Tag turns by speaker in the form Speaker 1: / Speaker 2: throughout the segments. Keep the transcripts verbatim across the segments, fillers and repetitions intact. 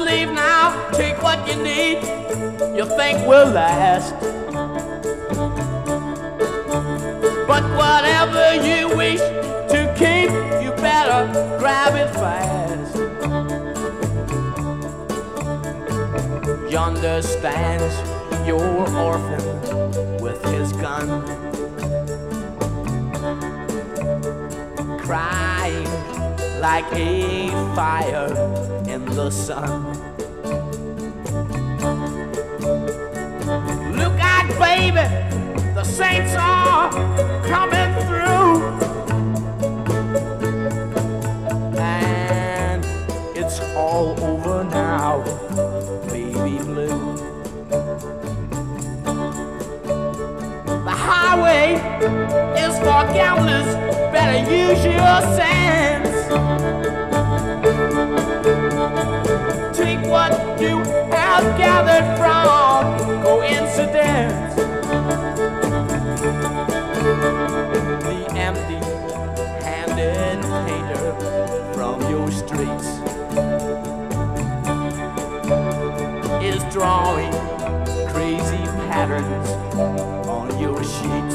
Speaker 1: leave now, take what you need, you think will last. But whatever you wish to keep, you better grab it fast. Yonder stands your orphan with his gun, crying like a fire in the sun. Look out, baby, the saints are coming through, and it's all over now, baby blue. The highway is for gamblers, better use your sense. Take what you have gathered from coincidence. The empty-handed painter from your streets is drawing crazy patterns on your sheets.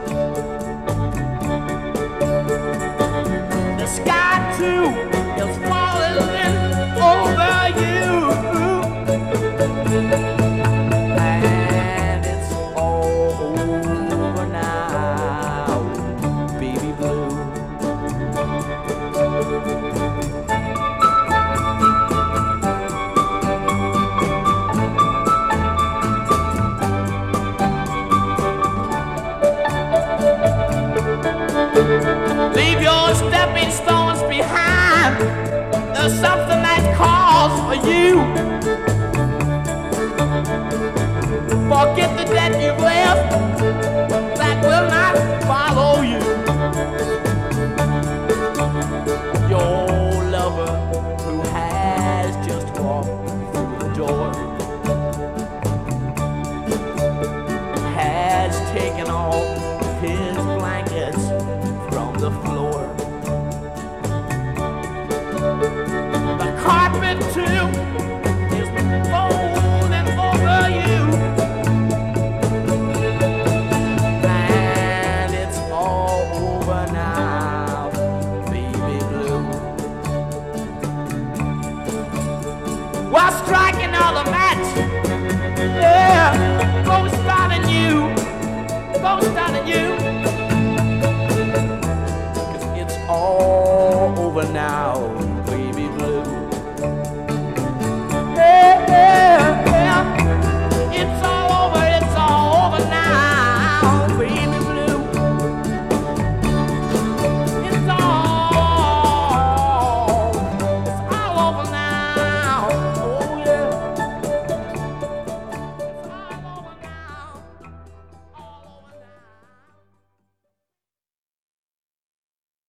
Speaker 1: The sky too is falling over you, and it's all over now, baby blue. Leave your stepping stones behind. There's something that calls for you. Forget the debt you've left, that will not follow you. Your lover who has just walked through the door has taken off his blankets from the floor. The carpet too is folding over you, and it's all over now, baby blue. While striking all the